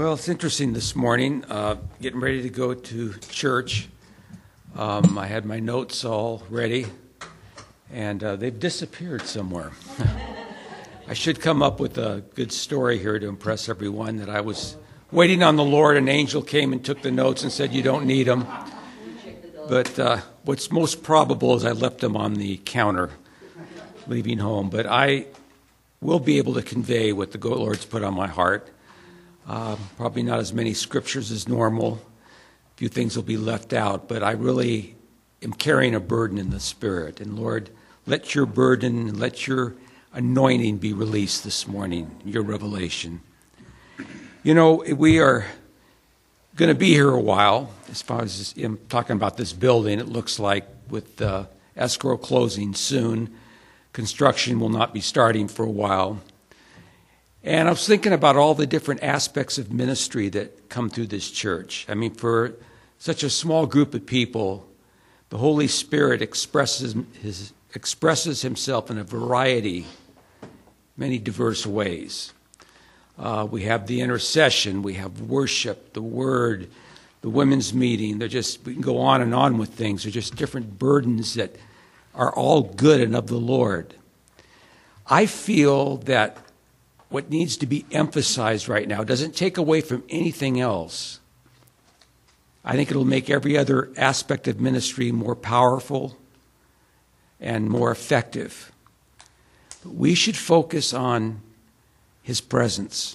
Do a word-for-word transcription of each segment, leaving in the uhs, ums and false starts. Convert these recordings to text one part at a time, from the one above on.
Well, it's interesting this morning, uh, getting ready to go to church. Um, I had my notes all ready, and uh, they've disappeared somewhere. I should come up with a good story here to impress everyone that I was waiting on the Lord. An angel came and took the notes and said, "You don't need them." But uh, what's most probable is I left them on the counter leaving home. But I will be able to convey what the Lord's put on my heart. Uh, probably not as many scriptures as normal. A few things will be left out, but I really am carrying a burden in the Spirit. And Lord, let your burden, let your anointing be released this morning, your revelation. You know, we are going to be here a while. As far as I'm talking about this building, it looks like with uh, escrow closing soon, construction will not be starting for a while. And I was thinking about all the different aspects of ministry that come through this church. I mean, for such a small group of people, the Holy Spirit expresses his expresses himself in a variety, many diverse ways. Uh, we have the intercession, we have worship, the word, the women's meeting. They're just, we can go on and on with things. They're just different burdens that are all good and of the Lord. I feel that what needs to be emphasized right now doesn't take away from anything else. I think it'll make every other aspect of ministry more powerful and more effective. But we should focus on his presence.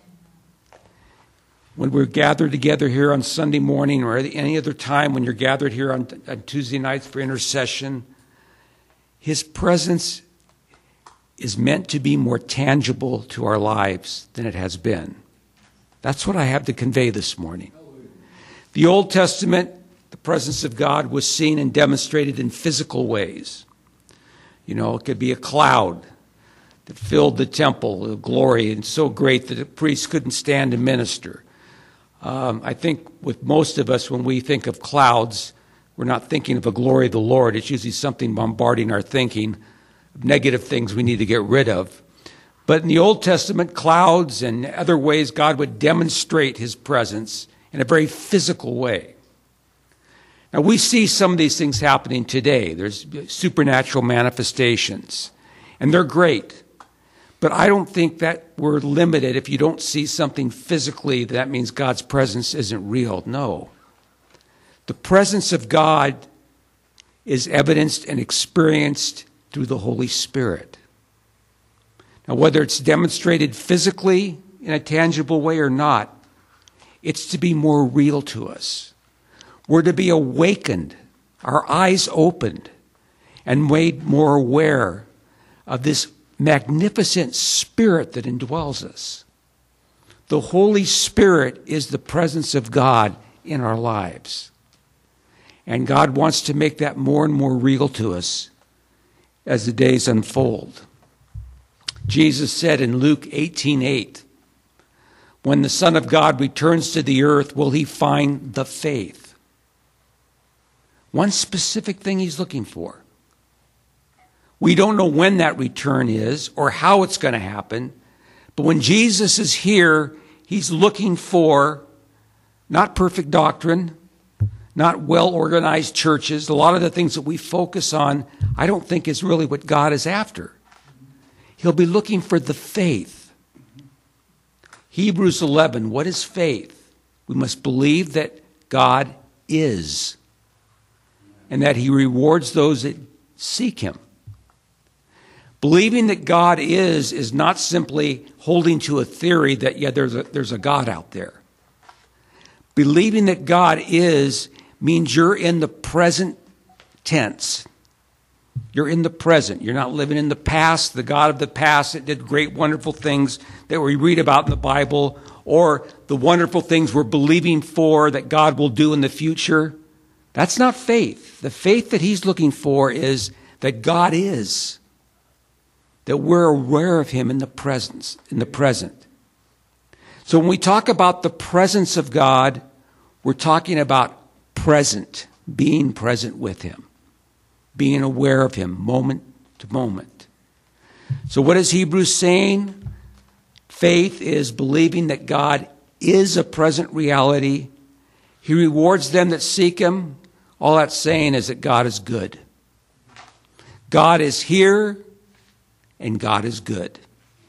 When we're gathered together here on Sunday morning or any other time when you're gathered here on, on Tuesday nights for intercession, his presence is meant to be more tangible to our lives than it has been. That's what I have to convey this morning. The Old Testament, the presence of God was seen and demonstrated in physical ways. You know, it could be a cloud that filled the temple, the glory, and so great that the priests couldn't stand to minister. Um, I think with most of us, when we think of clouds, we're not thinking of a glory of the Lord. It's usually something bombarding our thinking, negative things we need to get rid of. But in the Old Testament, clouds and other ways, God would demonstrate his presence in a very physical way. Now, we see some of these things happening today. There's supernatural manifestations, and they're great. But I don't think that we're limited. If you don't see something physically, that means God's presence isn't real. No. The presence of God is evidenced and experienced through the Holy Spirit. Now, whether it's demonstrated physically in a tangible way or not, it's to be more real to us. We're to be awakened, our eyes opened, and made more aware of this magnificent Spirit that indwells us. The Holy Spirit is the presence of God in our lives. And God wants to make that more and more real to us as the days unfold. Jesus said in Luke eighteen eight, when the Son of God returns to the earth, will he find the faith? One specific thing he's looking for. We don't know when that return is or how it's going to happen, but when Jesus is here, he's looking for not perfect doctrine, not well-organized churches. A lot of the things that we focus on, I don't think is really what God is after. He'll be looking for the faith. Hebrews eleven, what is faith? We must believe that God is, and that he rewards those that seek him. Believing that God is is not simply holding to a theory that, yeah, there's a, there's a God out there. Believing that God is means you're in the present tense. You're in the present. You're not living in the past, the God of the past that did great, wonderful things that we read about in the Bible, or the wonderful things we're believing for that God will do in the future. That's not faith. The faith that he's looking for is that God is, that we're aware of him in the presence, in the present. So when we talk about the presence of God, we're talking about present, being present with him, being aware of him moment to moment. So what is Hebrews saying? Faith is believing that God is a present reality. He rewards them that seek him. All that's saying is that God is good. God is here, and God is good.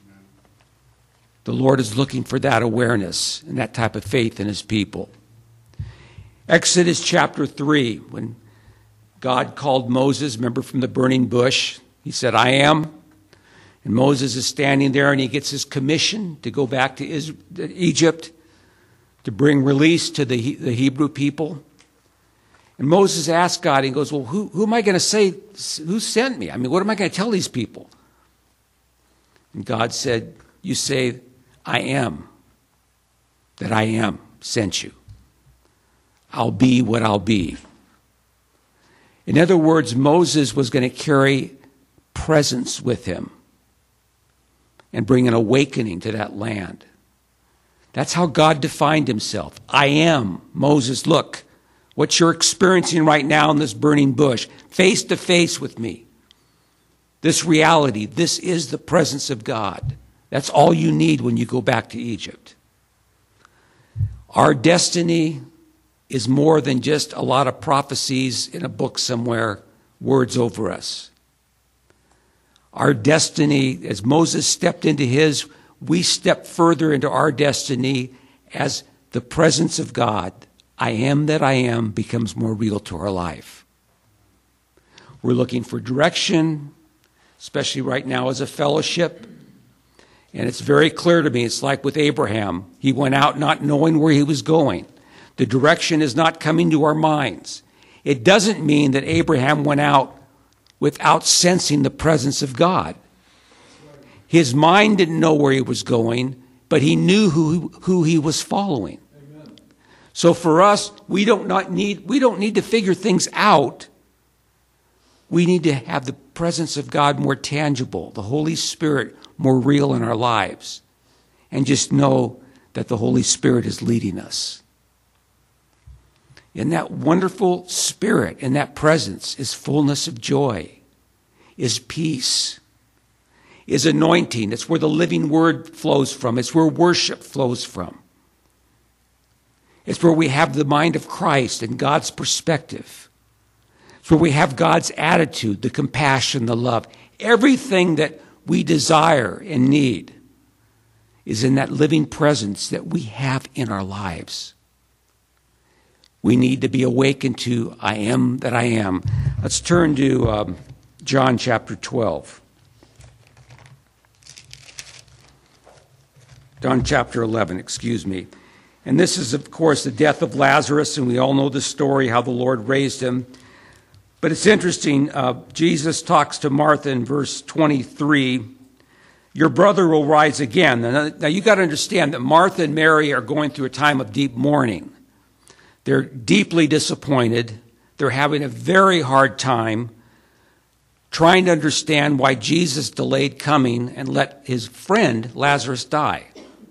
The Lord is looking for that awareness and that type of faith in his people. Exodus chapter three, when God called Moses, remember from the burning bush, he said, I am. And Moses is standing there and he gets his commission to go back to Egypt to bring release to the, the Hebrew people. And Moses asked God, he goes, well, who, who am I going to say, who sent me? I mean, what am I going to tell these people? And God said, you say, I am, that I am sent you. I'll be what I'll be. In other words, Moses was going to carry presence with him and bring an awakening to that land. That's how God defined himself. I am. Moses, look, what you're experiencing right now in this burning bush, face to face with me. This reality, this is the presence of God. That's all you need when you go back to Egypt. Our destiny is more than just a lot of prophecies in a book somewhere, words over us. Our destiny, as Moses stepped into his, we step further into our destiny as the presence of God, I am that I am, becomes more real to our life. We're looking for direction, especially right now as a fellowship. And it's very clear to me, it's like with Abraham. He went out not knowing where he was going. The direction is not coming to our minds. It doesn't mean that Abraham went out without sensing the presence of God. His mind didn't know where he was going, but he knew who, who he was following. Amen. So for us, we don't not need we don't need to figure things out. We need to have the presence of God more tangible, the Holy Spirit more real in our lives, and just know that the Holy Spirit is leading us. In that wonderful Spirit, in that presence, is fullness of joy, is peace, is anointing. It's where the living word flows from. It's where worship flows from. It's where we have the mind of Christ and God's perspective. It's where we have God's attitude, the compassion, the love. Everything that we desire and need is in that living presence that we have in our lives. We need to be awakened to I am that I am. Let's turn to um, John chapter twelve. John chapter eleven, excuse me. And this is, of course, the death of Lazarus, and we all know the story, how the Lord raised him. But it's interesting, uh, Jesus talks to Martha in verse twenty-three, your brother will rise again. Now, now you got to understand that Martha and Mary are going through a time of deep mourning. They're deeply disappointed. They're having a very hard time trying to understand why Jesus delayed coming and let his friend Lazarus die.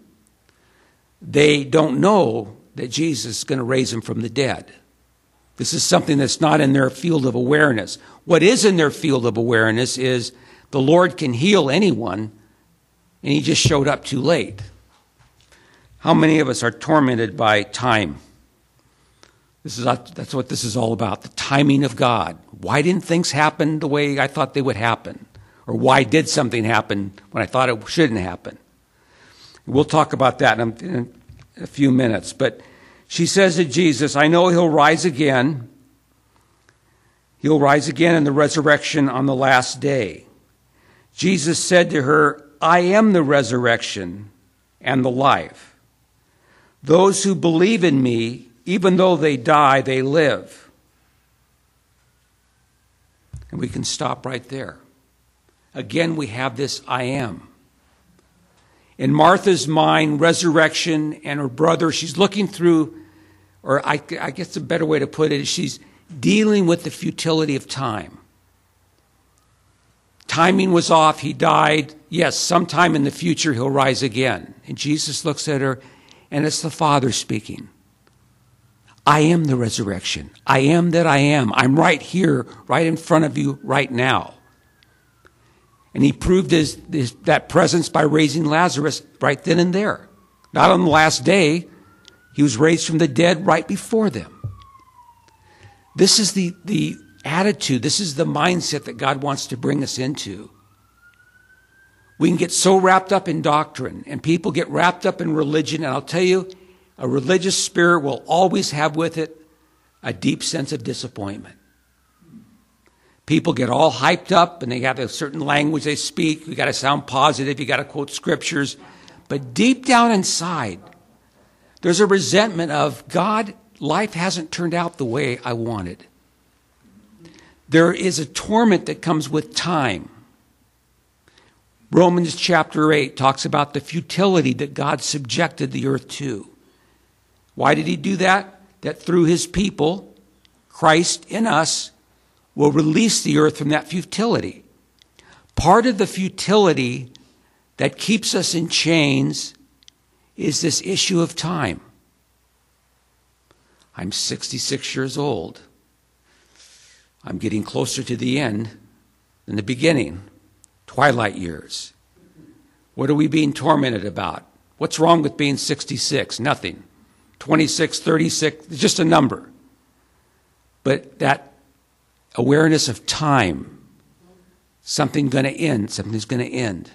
They don't know that Jesus is going to raise him from the dead. This is something that's not in their field of awareness. What is in their field of awareness is the Lord can heal anyone, and he just showed up too late. How many of us are tormented by time? This is that's what this is all about, the timing of God. Why didn't things happen the way I thought they would happen? Or why did something happen when I thought it shouldn't happen? We'll talk about that in a, in a few minutes. But she says to Jesus, I know he'll rise again. He'll rise again in the resurrection on the last day. Jesus said to her, I am the resurrection and the life. Those who believe in me, even though they die, they live. And we can stop right there. Again, we have this I am. In Martha's mind, resurrection and her brother, she's looking through, or I, I guess a better way to put it is she's dealing with the futility of time. Timing was off. He died. Yes, sometime in the future he'll rise again. And Jesus looks at her, and it's the Father speaking. I am the resurrection. I am that I am. I'm right here, right in front of you right now. And he proved his, his, that presence by raising Lazarus right then and there. Not on the last day. He was raised from the dead right before them. This is the, the attitude, this is the mindset that God wants to bring us into. We can get so wrapped up in doctrine, and people get wrapped up in religion, and I'll tell you, a religious spirit will always have with it a deep sense of disappointment. People get all hyped up, and they have a certain language they speak. You got to sound positive. You got to quote scriptures. But deep down inside, there's a resentment of, God, life hasn't turned out the way I wanted. There is a torment that comes with time. Romans chapter eight talks about the futility that God subjected the earth to. Why did he do that? That through his people, Christ in us, will release the earth from that futility. Part of the futility that keeps us in chains is this issue of time. I'm sixty-six years old. I'm getting closer to the end than the beginning. Twilight years. What are we being tormented about? What's wrong with being sixty-six? Nothing. twenty-six, thirty-six, it's just a number. But that awareness of time, something's going to end, something's going to end.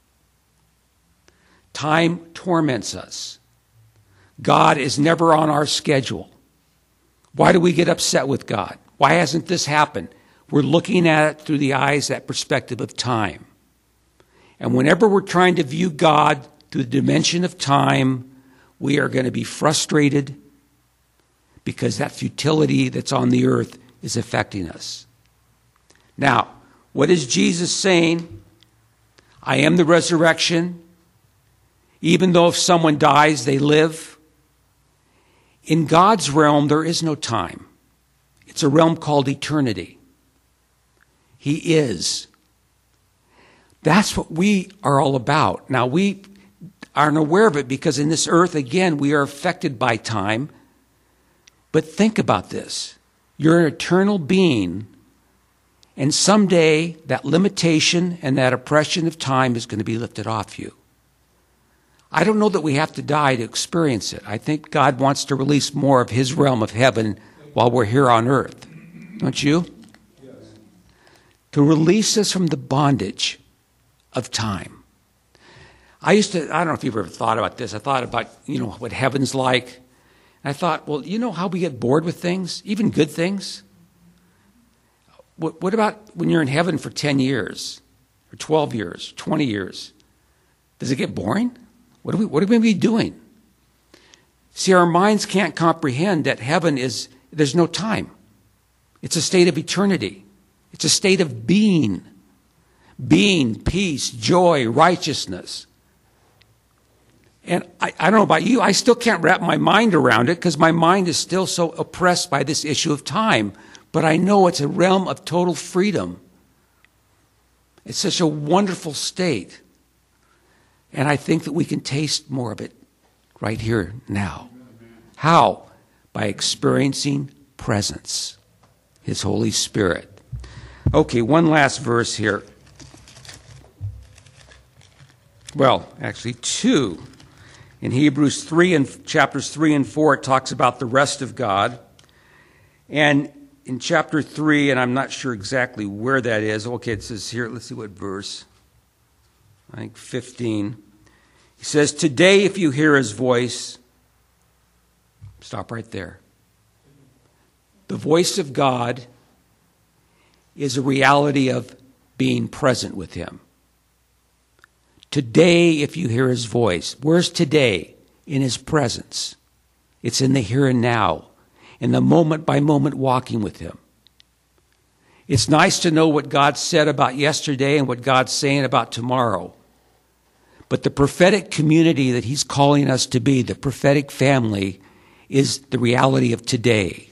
Time torments us. God is never on our schedule. Why do we get upset with God? Why hasn't this happened? We're looking at it through the eyes, that perspective of time. And whenever we're trying to view God through the dimension of time, we are going to be frustrated because that futility that's on the earth is affecting us. Now, what is Jesus saying? I am the resurrection. Even though if someone dies, they live. In God's realm, there is no time. It's a realm called eternity. He is. That's what we are all about. Now, we aren't aware of it because in this earth, again, we are affected by time. But think about this. You're an eternal being, and someday that limitation and that oppression of time is going to be lifted off you. I don't know that we have to die to experience it. I think God wants to release more of his realm of heaven while we're here on earth. Don't you? Yes. To release us from the bondage of time. I used to, I don't know if you've ever thought about this. I thought about, you know, what heaven's like. And I thought, well, you know how we get bored with things, even good things? What, what about when you're in heaven for ten years, or twelve years, twenty years? Does it get boring? What are we, what are we going to be doing? See, our minds can't comprehend that heaven is, there's no time. It's a state of eternity. It's a state of being. Being, peace, joy, righteousness. And I, I don't know about you, I still can't wrap my mind around it because my mind is still so oppressed by this issue of time. But I know it's a realm of total freedom. It's such a wonderful state. And I think that we can taste more of it right here now. How? By experiencing presence, his Holy Spirit. Okay, one last verse here. Well, actually two. In Hebrews three and chapters three and four, it talks about the rest of God. And in chapter three, and I'm not sure exactly where that is. Okay, it says here, let's see what verse. I think fifteen. He says, today if you hear his voice, stop right there. The voice of God is a reality of being present with him. Today, if you hear his voice, where's today? In his presence. It's in the here and now, in the moment by moment walking with him. It's nice to know what God said about yesterday and what God's saying about tomorrow. But the prophetic community that he's calling us to be, the prophetic family, is the reality of today.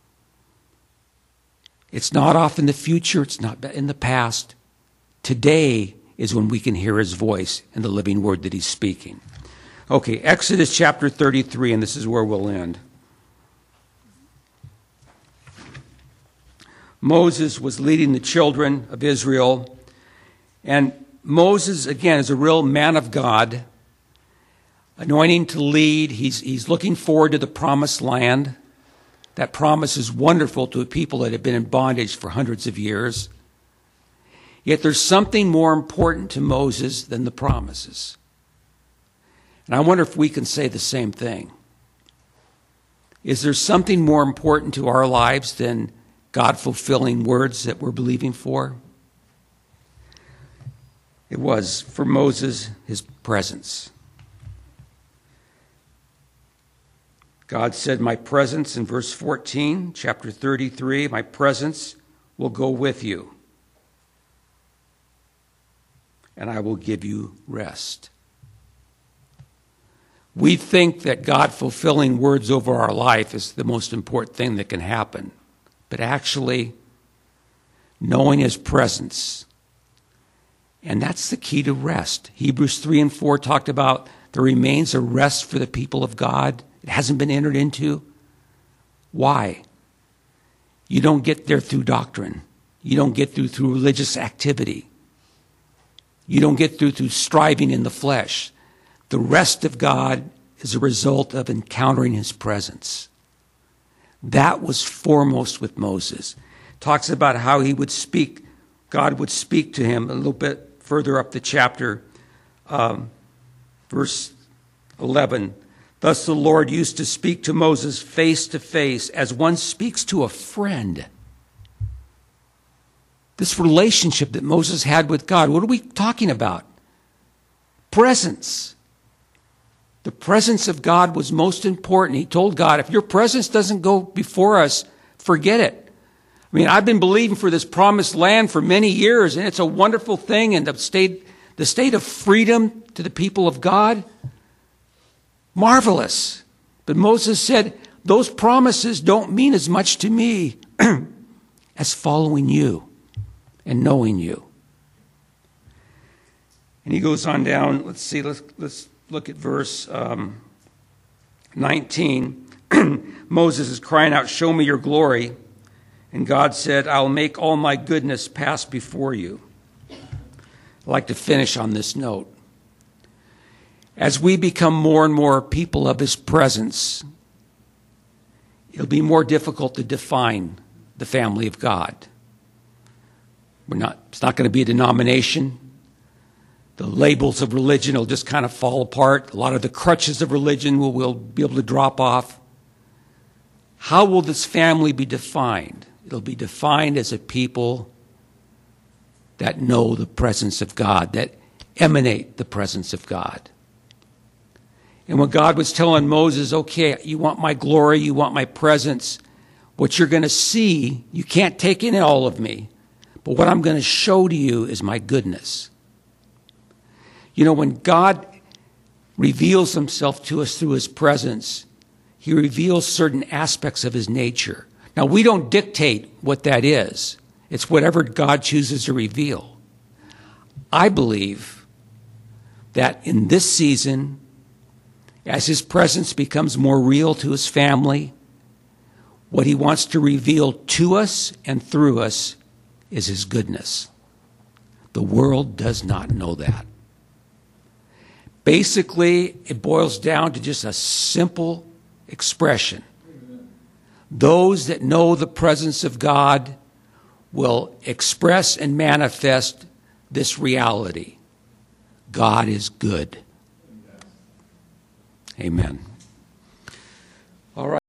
It's not off in the future. It's not in the past. Today is when we can hear his voice and the living word that he's speaking. Okay, Exodus chapter thirty-three, and this is where we'll end. Moses was leading the children of Israel, and Moses, again, is a real man of God. anointing to lead. He's, he's looking forward to the promised land. That promise is wonderful to a people that have been in bondage for hundreds of years. Yet there's something more important to Moses than the promises. And I wonder if we can say the same thing. Is there something more important to our lives than God-fulfilling words that we're believing for? It was, for Moses, his presence. God said, my presence, in verse fourteen, chapter thirty-three, my presence will go with you, and I will give you rest. We think that God fulfilling words over our life is the most important thing that can happen. But actually, knowing his presence, and that's the key to rest. Hebrews three and four talked about there remains a rest for the people of God. It hasn't been entered into. Why? You don't get there through doctrine. You don't get through through religious activity. You don't get through through striving in the flesh. The rest of God is a result of encountering his presence. That was foremost with Moses. Talks about how he would speak, God would speak to him a little bit further up the chapter. Um, verse eleven, thus the Lord used to speak to Moses face to face as one speaks to a friend. This relationship that Moses had with God, what are we talking about? Presence. The presence of God was most important. He told God, if your presence doesn't go before us, forget it. I mean, I've been believing for this promised land for many years, and it's a wonderful thing, and the state, the state of freedom to the people of God, marvelous. But Moses said, those promises don't mean as much to me as following you and knowing you. And he goes on down, let's see, let's, let's look at verse um, nineteen. Moses is crying out, show me your glory. And God said, I'll make all my goodness pass before you. I'd like to finish on this note. As we become more and more people of his presence, it'll be more difficult to define the family of God. We're not, it's not going to be a denomination. The labels of religion will just kind of fall apart. A lot of the crutches of religion will, will be able to drop off. How will this family be defined? It'll be defined as a people that know the presence of God, that emanate the presence of God. And when God was telling Moses, okay, you want my glory, you want my presence, what you're going to see, you can't take in all of me, but what I'm going to show to you is my goodness. You know, when God reveals himself to us through his presence, he reveals certain aspects of his nature. Now, we don't dictate what that is. It's whatever God chooses to reveal. I believe that in this season, as his presence becomes more real to his family, what he wants to reveal to us and through us is his goodness. The world does not know that. Basically, it boils down to just a simple expression. Those that know the presence of God will express and manifest this reality. God is good. Amen. All right.